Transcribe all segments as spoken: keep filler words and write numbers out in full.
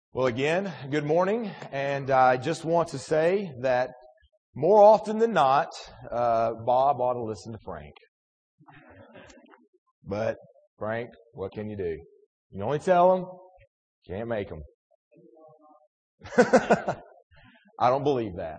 Well, again, good morning, and I just want to say that more often than not, uh, Bob ought to listen to Frank. But, Frank, what can you do? You can only tell him, can't make him. I don't believe that.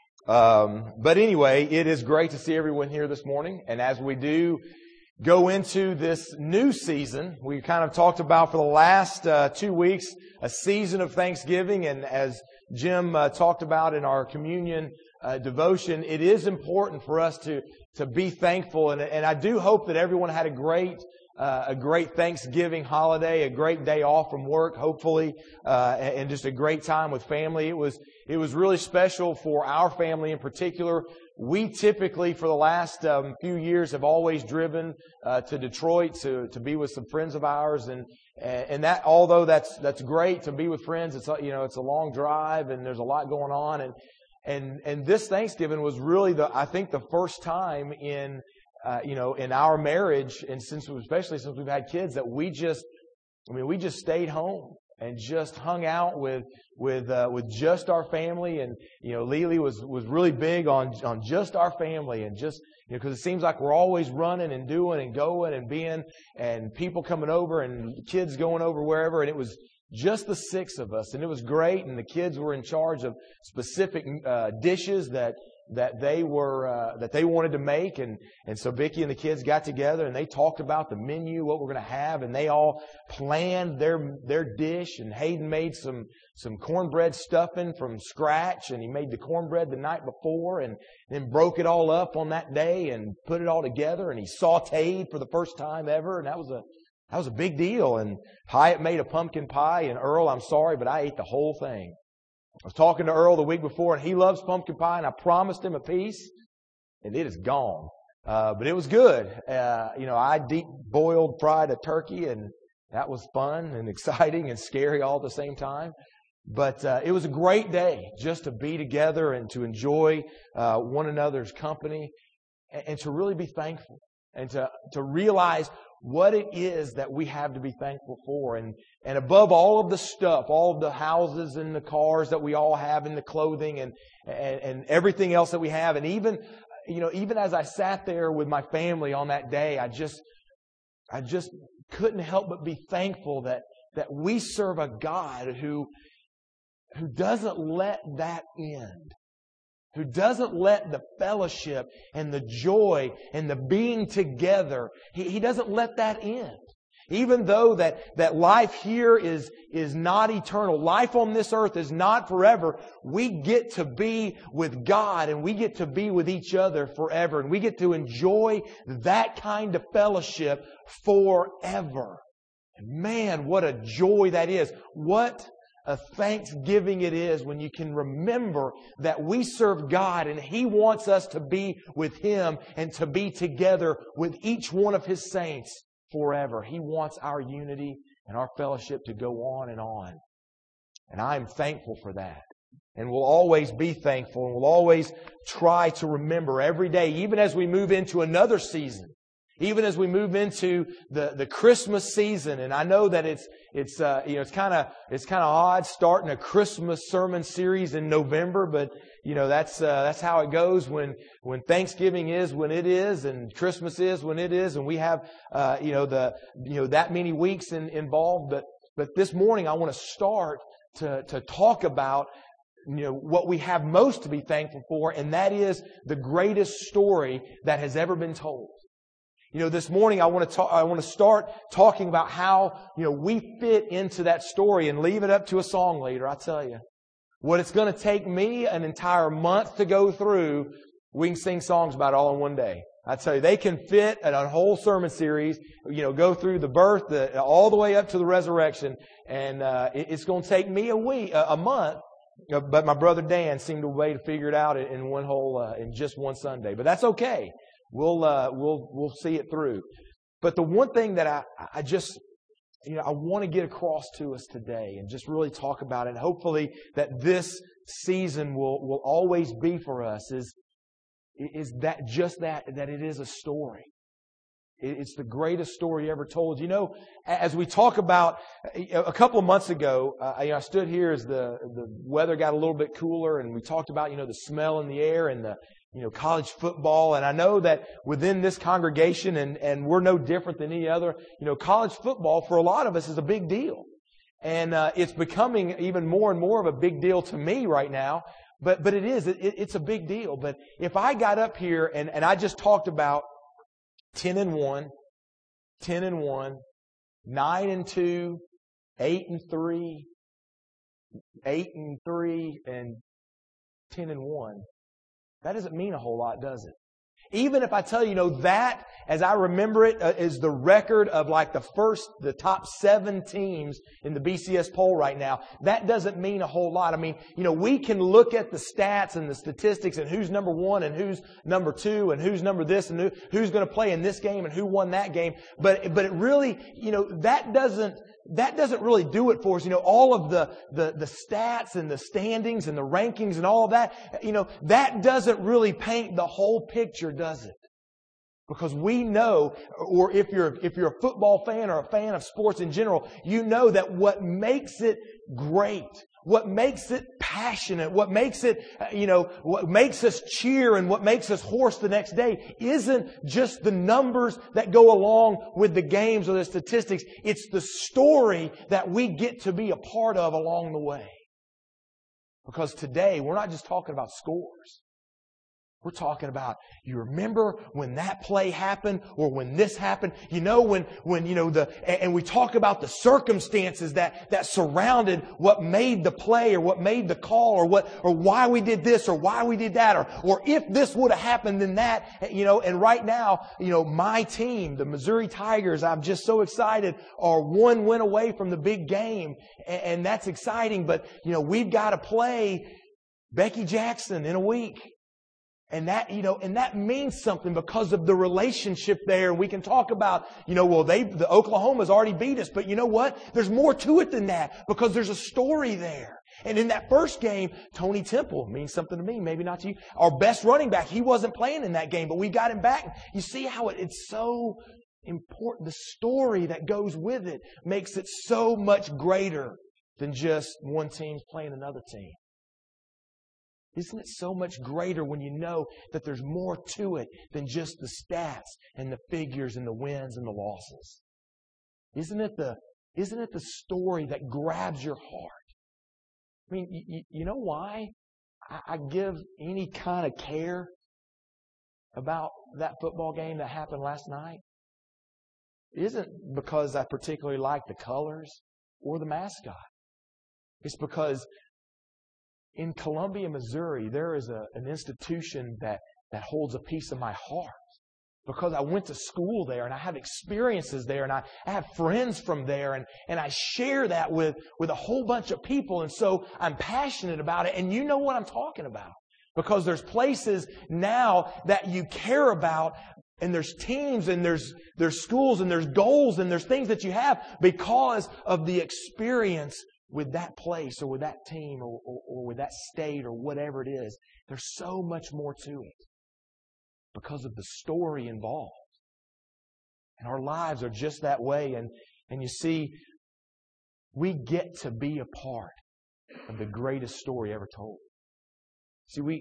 Um, but anyway, it is great to see everyone here this morning, and as we do go into this new season, we kind of talked about for the last uh, two weeks a season of Thanksgiving, and as Jim uh, talked about in our communion uh, devotion, it is important for us to to be thankful, and, and I do hope that everyone had a great uh, a great Thanksgiving holiday, a great day off from work, hopefully, uh, and, and just a great time with family. It was it was really special for our family in particular. We typically, for the last um, few years, have always driven uh, to Detroit to to be with some friends of ours, and and that although that's that's great to be with friends, it's you know it's a long drive and there's a lot going on, and and and this Thanksgiving was really the I think the first time in uh, you know in our marriage, and since especially since we've had kids, that we just I mean we just stayed home and just hung out with with uh, with just our family. And you know Lily was was really big on on just our family, and just you know because it seems like we're always running and doing and going and being, and people coming over and kids going over wherever, and it was just the six of us, and it was great. And the kids were in charge of specific uh, dishes that that they were uh, that they wanted to make, and and so Vicki and the kids got together and they talked about the menu, what we're going to have, and they all planned their their dish. And Hayden made some some cornbread stuffing from scratch, and he made the cornbread the night before, and then broke it all up on that day and put it all together. And he sautéed for the first time ever, and that was a that was a big deal. And Hyatt made a pumpkin pie, and Earl, I'm sorry, but I ate the whole thing. I was talking to Earl the week before, and he loves pumpkin pie, and I promised him a piece, and it is gone. Uh, but it was good. Uh, you know, I deep boiled fried a turkey, and that was fun and exciting and scary all at the same time. But uh, it was a great day just to be together and to enjoy uh, one another's company, and, and to really be thankful, and to to realize what it is that we have to be thankful for. And and above all of the stuff, all of the houses and the cars that we all have, and the clothing and, and, and everything else that we have. And even, you know, even as I sat there with my family on that day, I just, I just couldn't help but be thankful that, that we serve a God who, who doesn't let that end. Who doesn't let the fellowship and the joy and the being together, He, he doesn't let that end. Even though that, that life here is, is not eternal, life on this earth is not forever, we get to be with God, and we get to be with each other forever. And we get to enjoy that kind of fellowship forever. And man, what a joy that is. What a thanksgiving it is when you can remember that we serve God, and He wants us to be with Him and to be together with each one of His saints forever. He wants our unity and our fellowship to go on and on. And I'm thankful for that. And we'll always be thankful, and we'll always try to remember every day, even as we move into another season. Even as we move into the, the Christmas season, and I know that it's it's uh, you know it's kind of it's kind of odd starting a Christmas sermon series in November, but you know that's uh, that's how it goes when when Thanksgiving is when it is, and Christmas is when it is, and we have uh, you know the you know that many weeks in, involved. But but this morning I want to start to to talk about you know what we have most to be thankful for, and that is the greatest story that has ever been told. You know, this morning I want to talk, I want to start talking about how, you know, we fit into that story, and leave it up to a song leader. I tell you, what it's going to take me an entire month to go through, we can sing songs about it all in one day. I tell you, they can fit a whole sermon series, you know, go through the birth, the, all the way up to the resurrection. And, uh, it, it's going to take me a week, a, a month. But my brother Dan seemed a way to figure it out in one whole, uh, in just one Sunday. But that's okay. We'll uh, we'll we'll see it through. But the one thing that I I just you know I want to get across to us today, and just really talk about it, and hopefully that this season will will always be for us, is is that just that that it is a story. It's the greatest story ever told. You know, as we talk about, a couple of months ago, uh, you know, I stood here as the, the weather got a little bit cooler, and we talked about, you know, the smell in the air and the, you know, college football. And I know that within this congregation, and, and we're no different than any other, you know, college football for a lot of us is a big deal. And uh, it's becoming even more and more of a big deal to me right now. But but it is, it, it's a big deal. But if I got up here and, and I just talked about ten and one, ten and one, nine and two, eight and three, eight and three, and ten and one, that doesn't mean a whole lot, does it? Even if I tell you, you know, that, as I remember it, uh, is the record of like the first, the top seven teams in the B C S poll right now, that doesn't mean a whole lot. I mean, you know, we can look at the stats and the statistics and who's number one and who's number two and who's number this and who, who's going to play in this game and who won that game. But, but it really, you know, that doesn't, that doesn't really do it for us. You know, all of the, the, the stats and the standings and the rankings and all of that, you know, that doesn't really paint the whole picture, does it? Because we know, or if you're, if you're a football fan or a fan of sports in general, you know that what makes it great, what makes it passionate, what makes it, you know, what makes us cheer and what makes us hoarse the next day isn't just the numbers that go along with the games or the statistics. It's the story that we get to be a part of along the way. Because today, we're not just talking about scores. We're talking about, you remember when that play happened or when this happened? You know, when, when, you know, the, and we talk about the circumstances that, that surrounded what made the play or what made the call or what, or why we did this or why we did that or, or if this would have happened then that, you know, and right now, you know, my team, the Missouri Tigers, I'm just so excited, are one win away from the big game. And, and that's exciting, but, you know, we've got to play Becky Jackson in a week. And that, you know, and that means something because of the relationship there. We can talk about, you know, well, they, the Oklahoma's already beat us, but you know what? There's more to it than that because there's a story there. And in that first game, Tony Temple means something to me, maybe not to you. Our best running back, he wasn't playing in that game, but we got him back. You see how it, it's so important. The story that goes with it makes it so much greater than just one team's playing another team. Isn't it so much greater when you know that there's more to it than just the stats and the figures and the wins and the losses? Isn't it the, isn't it the story that grabs your heart? I mean, you, you know why I, I give any kind of care about that football game that happened last night? It isn't because I particularly like the colors or the mascot. It's because in Columbia, Missouri, there is a, an institution that, that holds a piece of my heart. Because I went to school there and I have experiences there and I, I have friends from there and, and I share that with, with a whole bunch of people. And so I'm passionate about it. And you know what I'm talking about. Because there's places now that you care about and there's teams and there's, there's schools and there's goals and there's things that you have because of the experience with that place or with that team or, or, or with that state or whatever it is. There's so much more to it because of the story involved. And our lives are just that way. And, and you see, we get to be a part of the greatest story ever told. See, we,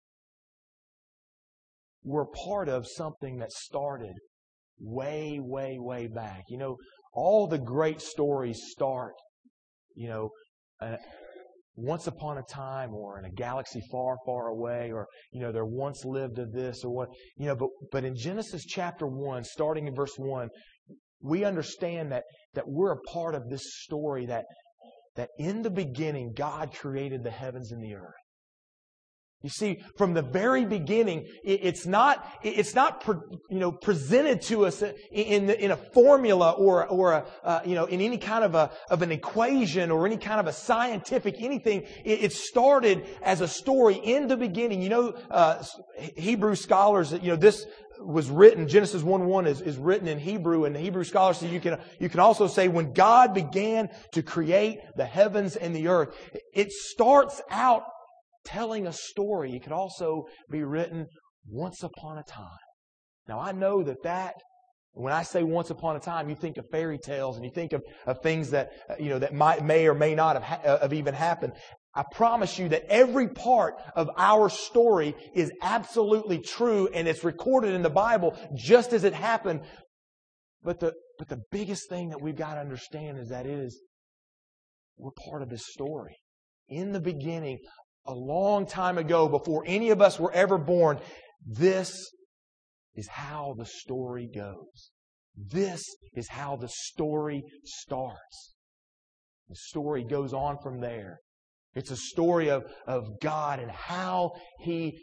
we're part of something that started way, way, way back. You know, all the great stories start You know, uh, once upon a time or in a galaxy far, far away or, you know, there once lived of this or what, you know, but, but in Genesis chapter one, starting in verse one, we understand that, that we're a part of this story that, that in the beginning, God created the heavens and the earth. You see, from the very beginning, it's not, it's not, you know, presented to us in, in a formula or, or a, uh, you know, in any kind of a, of an equation or any kind of a scientific anything. It started as a story in the beginning. You know, uh, Hebrew scholars, you know, this was written, Genesis one one is, is written in Hebrew, and the Hebrew scholars say you can, you can also say when God began to create the heavens and the earth, it starts out telling a story. It could also be written once upon a time. Now I know that that When I say once upon a time, you think of fairy tales and you think of, of things that, you know, that might, may or may not have, ha- have even happened. I promise you that every part of our story is absolutely true and it's recorded in the Bible just as it happened. But the, but the biggest thing that we've got to understand is that it is, we're part of this story. In the beginning, a long time ago, before any of us were ever born, this is how the story goes. This is how the story starts. The story goes on from there. It's a story of, of God and how He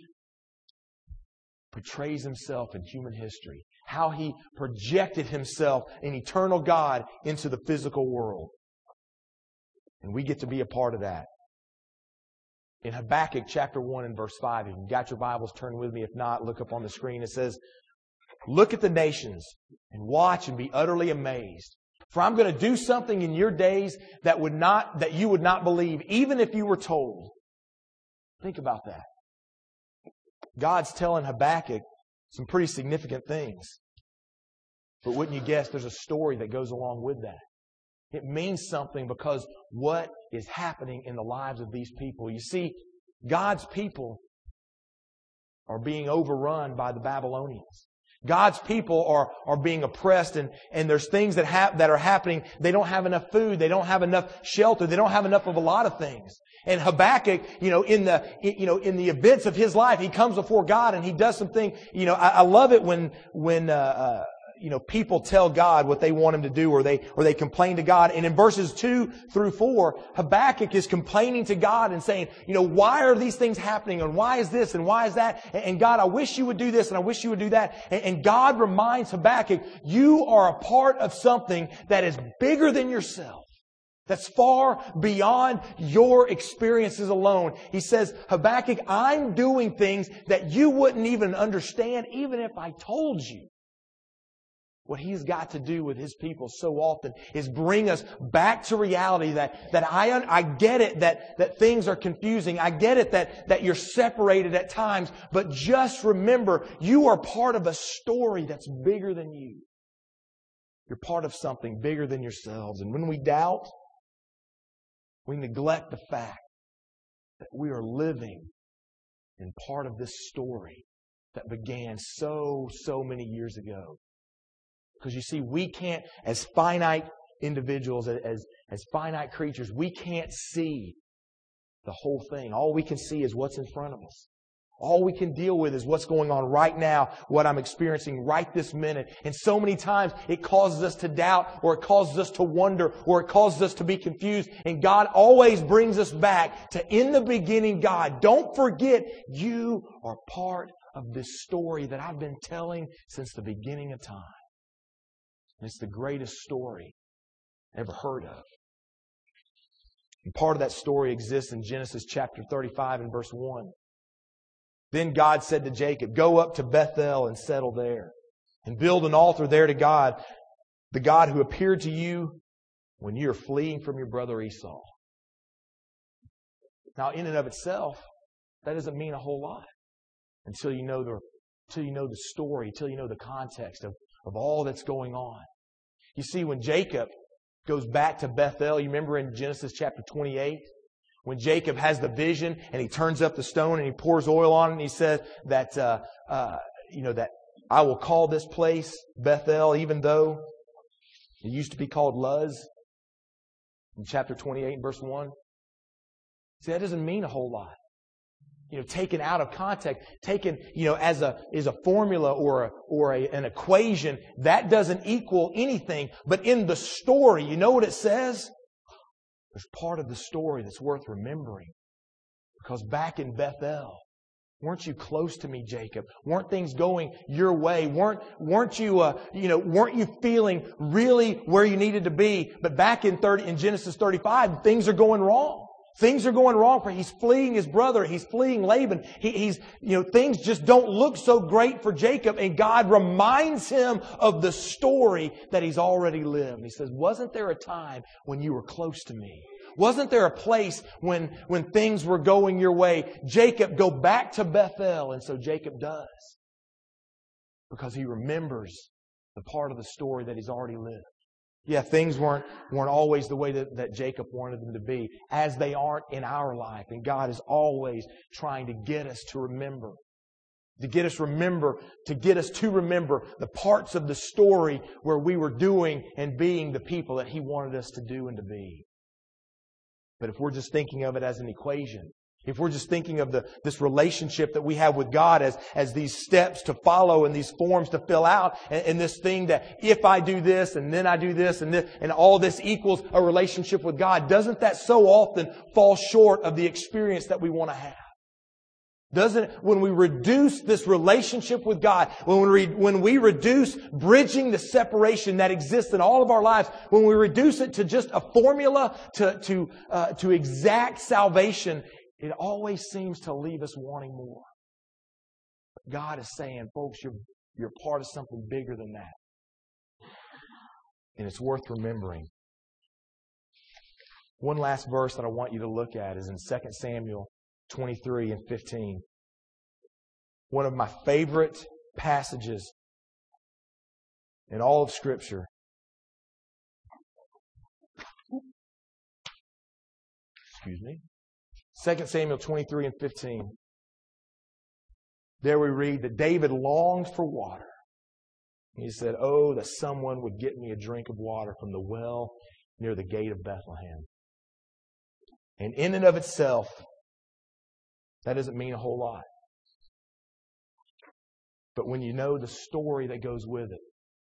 portrays Himself in human history. How He projected Himself, an eternal God, into the physical world. And we get to be a part of that. In Habakkuk chapter one and verse five, if you've got your Bibles, turn with me. If not, look up on the screen. It says, "Look at the nations and watch and be utterly amazed. For I'm going to do something in your days that would not, that you would not believe, even if you were told." Think about that. God's telling Habakkuk some pretty significant things. But wouldn't you guess there's a story that goes along with that? It means something because what is happening in the lives of these people. You see, God's people are being overrun by the Babylonians. God's people are, are being oppressed and, and there's things that hap- that are happening. They don't have enough food. They don't have enough shelter. They don't have enough of a lot of things. And Habakkuk, you know, in the, you know, in the events of his life, he comes before God and he does something. You know, I, I love it when, when, uh, uh, you know, people tell God what they want Him to do, or they, or they complain to God. And in verses two through four, Habakkuk is complaining to God and saying, you know, why are these things happening? And why is this? And why is that? And God, I wish you would do this and I wish you would do that. And, and God reminds Habakkuk, you are a part of something that is bigger than yourself. That's far beyond your experiences alone. He says, Habakkuk, I'm doing things that you wouldn't even understand, even if I told you. What He's got to do with His people so often is bring us back to reality that, that I, I get it that, that things are confusing. I get it that, that you're separated at times. But just remember, you are part of a story that's bigger than you. You're part of something bigger than yourselves. And when we doubt, we neglect the fact that we are living in part of this story that began so, so many years ago. Because you see, we can't, as finite individuals, as, as finite creatures, we can't see the whole thing. All we can see is what's in front of us. All we can deal with is what's going on right now, what I'm experiencing right this minute. And so many times it causes us to doubt, or it causes us to wonder, or it causes us to be confused. And God always brings us back to, in the beginning, God. Don't forget, you are part of this story that I've been telling since the beginning of time. And it's the greatest story ever heard of. And part of that story exists in Genesis chapter thirty-five and verse one. Then God said to Jacob, "Go up to Bethel and settle there, and build an altar there to God, the God who appeared to you when you were fleeing from your brother Esau." Now, in and of itself, that doesn't mean a whole lot until you know the until you know the story, until you know the context of, of all that's going on. You see, when Jacob goes back to Bethel, you remember in Genesis chapter twenty-eight, when Jacob has the vision and he turns up the stone and he pours oil on it and he says that, uh, uh, you know, that I will call this place Bethel, even though it used to be called Luz, in chapter twenty-eight and verse one. See, that doesn't mean a whole lot. You know, taken out of context, taken, you know, as a, as a formula or a, or a, an equation, that doesn't equal anything. But in the story, you know what it says? There's part of the story that's worth remembering. Because back in Bethel, weren't you close to me, Jacob? Weren't things going your way? Weren't, weren't you, uh, you know, weren't you feeling really where you needed to be? But back in thirty, in Genesis thirty-five, things are going wrong. Things are going wrong for him. He's fleeing his brother. He's fleeing Laban. He, he's, you know, things just don't look so great for Jacob. And God reminds him of the story that he's already lived. And He says, wasn't there a time when you were close to me? Wasn't there a place when, when things were going your way? Jacob, go back to Bethel. And so Jacob does. Because he remembers the part of the story that he's already lived. Yeah, things weren't, weren't always the way that, that Jacob wanted them to be, as they aren't in our life. And God is always trying to get us to remember. To get us remember, to get us to remember the parts of the story where we were doing and being the people that He wanted us to do and to be. But if we're just thinking of it as an equation, if we're just thinking of the this relationship that we have with God as, as these steps to follow and these forms to fill out, and, and this thing that if I do this and then I do this and this, and all this equals a relationship with God, doesn't that so often fall short of the experience that we want to have? Doesn't, when we reduce this relationship with God, when we, when we reduce bridging the separation that exists in all of our lives, when we reduce it to just a formula to, to, uh, to exact salvation, it always seems to leave us wanting more. But God is saying, folks, you're, you're part of something bigger than that. And it's worth remembering. One last verse that I want you to look at is in Second Samuel twenty-three and fifteen. One of my favorite passages in all of Scripture. Excuse me. Second Samuel twenty-three and fifteen. There we read that David longed for water. He said, "Oh, that someone would get me a drink of water from the well near the gate of Bethlehem." And in and of itself, that doesn't mean a whole lot. But when you know the story that goes with it,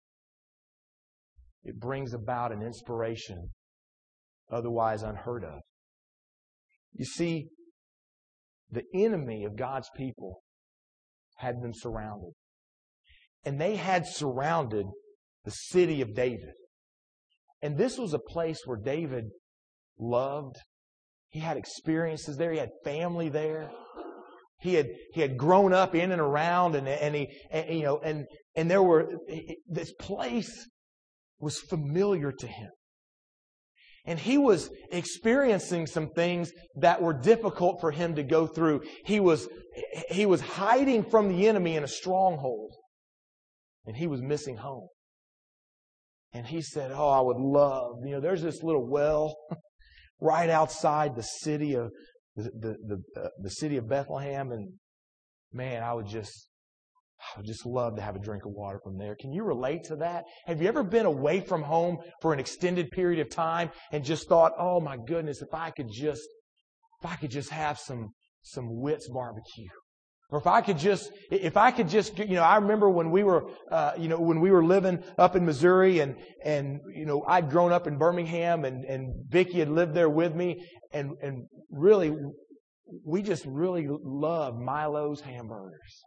it brings about an inspiration otherwise unheard of. You see, the enemy of God's people had them surrounded. And they had surrounded the city of David. And this was a place where David loved. He had experiences there. He had family there. He had he had grown up in and around, and and he and, you know and and there were this place was familiar to him, and he was experiencing some things that were difficult for him to go through. He was he was hiding from the enemy in a stronghold, and he was missing home. And he said, "Oh, I would love, you know, there's this little well right outside the city of." The the the, uh, the city of Bethlehem, and man, I would just I would just love to have a drink of water from there. Can you relate to that? Have you ever been away from home for an extended period of time and just thought, "Oh my goodness, if I could just if I could just have some some Witt's barbecue, or if I could just if I could just you know?" I remember when we were uh, you know when we were living up in Missouri, and and you know I'd grown up in Birmingham, and and Vicki had lived there with me. And and really, we just really love Milo's hamburgers.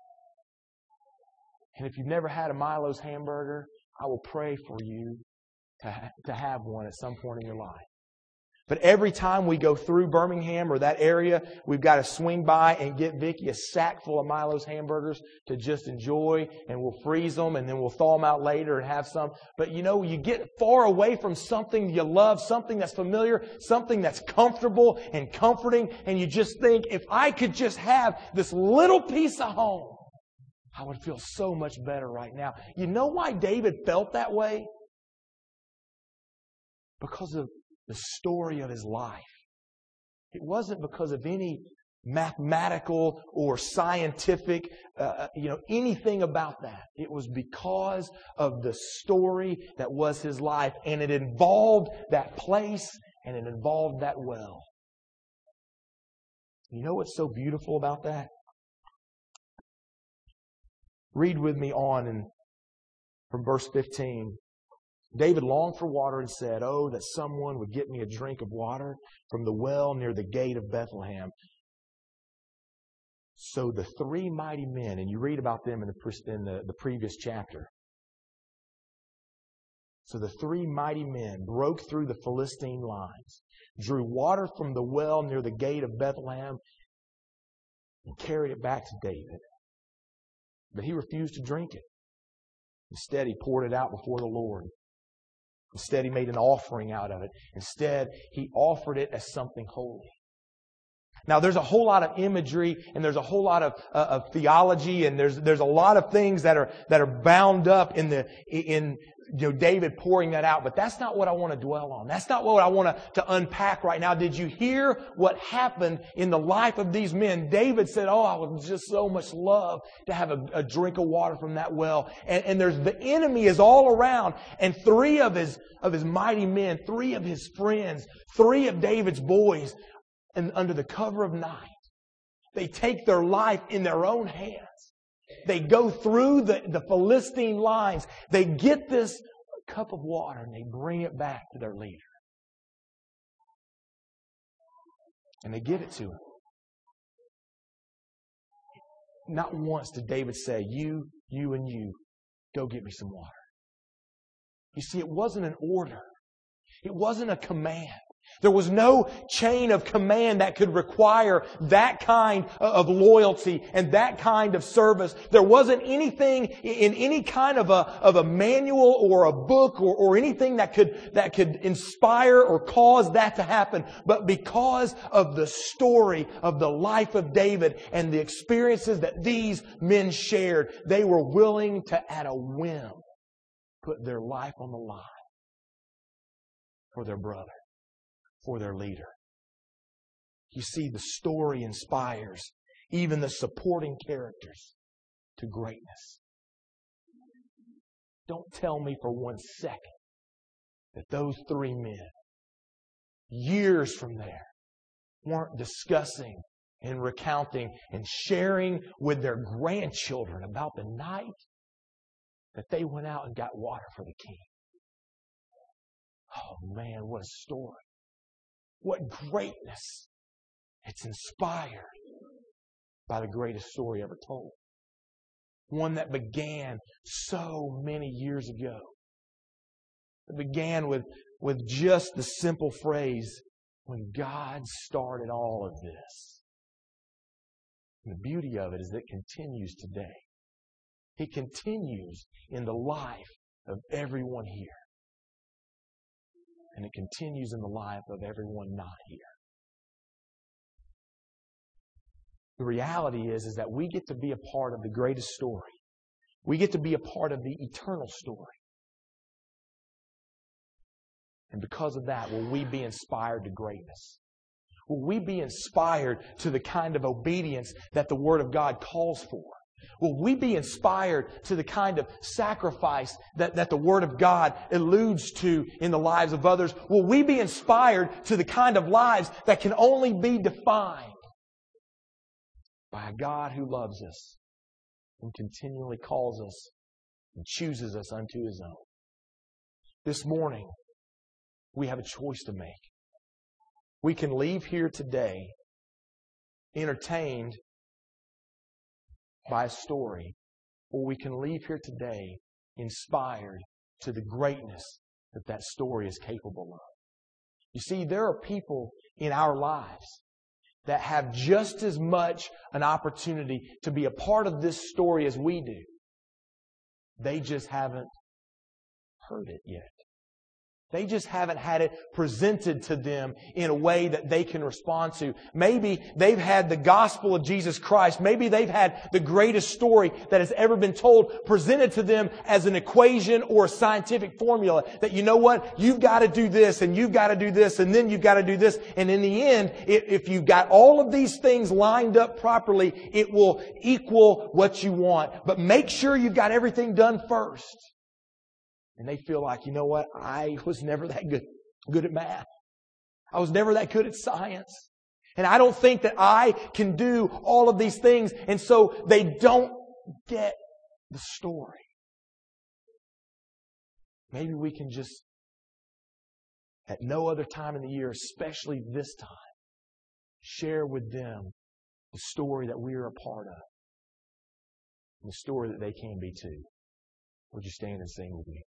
And if you've never had a Milo's hamburger, I will pray for you to ha- to have one at some point in your life. But every time we go through Birmingham or that area, we've got to swing by and get Vicki a sack full of Milo's hamburgers to just enjoy, and we'll freeze them and then we'll thaw them out later and have some. But you know, you get far away from something you love, something that's familiar, something that's comfortable and comforting, and you just think, if I could just have this little piece of home, I would feel so much better right now. You know why David felt that way? Because of the story of his life. It wasn't because of any mathematical or scientific, uh, you know, anything about that. It was because of the story that was his life, and it involved that place, and it involved that well. You know what's so beautiful about that? Read with me on in, from verse fifteen. David longed for water and said, "Oh, that someone would get me a drink of water from the well near the gate of Bethlehem." So the three mighty men, and you read about them in the, in the, the previous chapter. So the three mighty men broke through the Philistine lines, drew water from the well near the gate of Bethlehem, and carried it back to David. But he refused to drink it. Instead, he poured it out before the Lord. Instead, he made an offering out of it. Instead, he offered it as something holy. Now, there's a whole lot of imagery and there's a whole lot of, uh, of theology and there's there's a lot of things that are that are bound up in the in you know David pouring that out. But that's not what I want to dwell on. That's not what I want to, to unpack right now. Did you hear what happened in the life of these men? David said, "Oh, I would just so much love to have a, a drink of water from that well." And, and there's the enemy is all around, and three of his of his mighty men, three of his friends, three of David's boys. And under the cover of night, they take their life in their own hands. They go through the, the Philistine lines. They get this cup of water and they bring it back to their leader. And they give it to him. Not once did David say, you, you, and you, go get me some water. You see, it wasn't an order. It wasn't a command. There was no chain of command that could require that kind of loyalty and that kind of service. There wasn't anything in any kind of a, of a manual or a book or, or anything that could, that could inspire or cause that to happen. But because of the story of the life of David and the experiences that these men shared, they were willing to, at a whim, put their life on the line for their brother, for their leader. You see, the story inspires even the supporting characters to greatness. Don't tell me for one second that those three men, years from there, weren't discussing and recounting and sharing with their grandchildren about the night that they went out and got water for the king. Oh man, what a story. What greatness. It's inspired by the greatest story ever told. One that began so many years ago. It began with, with just the simple phrase, when God started all of this. And the beauty of it is that it continues today. It continues in the life of everyone here. And it continues in the life of everyone not here. The reality is, is that we get to be a part of the greatest story. We get to be a part of the eternal story. And because of that, will we be inspired to greatness? Will we be inspired to the kind of obedience that the Word of God calls for? Will we be inspired to the kind of sacrifice that, that the Word of God alludes to in the lives of others? Will we be inspired to the kind of lives that can only be defined by a God who loves us and continually calls us and chooses us unto His own? This morning, we have a choice to make. We can leave here today entertained by a story, or we can leave here today inspired to the greatness that that story is capable of. You see, there are people in our lives that have just as much an opportunity to be a part of this story as we do. They just haven't heard it yet. They just haven't had it presented to them in a way that they can respond to. Maybe they've had the gospel of Jesus Christ. Maybe they've had the greatest story that has ever been told presented to them as an equation or a scientific formula. That, you know what? You've got to do this and you've got to do this and then you've got to do this. And in the end, if you've got all of these things lined up properly, it will equal what you want. But make sure you've got everything done first. And they feel like, you know what? I was never that good, good at math. I was never that good at science. And I don't think that I can do all of these things. And so they don't get the story. Maybe we can just, at no other time in the year, especially this time, share with them the story that we are a part of. And the story that they can be too. Would you stand and sing with me?